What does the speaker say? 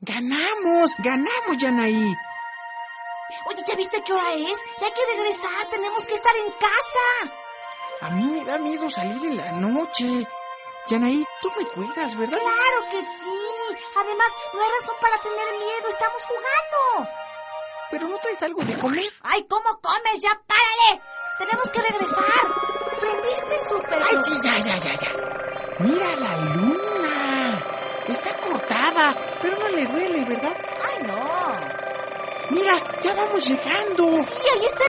¡Ganamos, Yanaí! Oye, ¿ya viste qué hora es? Ya hay que regresar, tenemos que estar en casa. A mí me da miedo salir en la noche. Yanaí, tú me cuidas, ¿verdad? Claro que sí. Además, no hay razón para tener miedo, estamos jugando. ¿Pero no traes algo de comer? ¡Ay, cómo comes! ¡Ya párale! Tenemos que regresar. ¿Prendiste el súper? ¡Ay, sí, ya! ¡Mira la luna! Está cortada, pero no le duele, ¿verdad? ¡Ay, no! Mira, ya vamos llegando. Sí, ahí está